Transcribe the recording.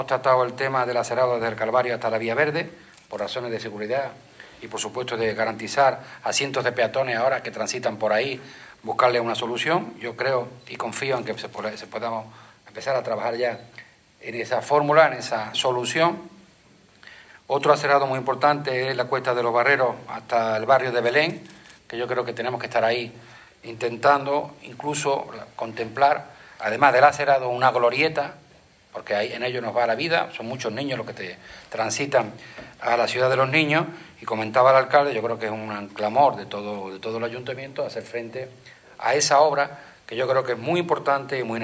Hemos tratado el tema del acerado desde el Calvario hasta la Vía Verde, por razones de seguridad y, por supuesto, de garantizar a cientos de peatones ahora que transitan por ahí, buscarle una solución. Yo creo y confío en que podamos empezar a trabajar ya en esa fórmula, en esa solución. Otro acerado muy importante es la Cuesta de los Barreros hasta el barrio de Belén, que yo creo que tenemos que estar ahí intentando incluso contemplar, además del acerado, una glorieta, porque ahí en ello nos va la vida. Son muchos niños los que transitan a la ciudad de los niños, y comentaba el alcalde, yo creo que es un clamor de todo el ayuntamiento hacer frente a esa obra, que yo creo que es muy importante y muy necesaria.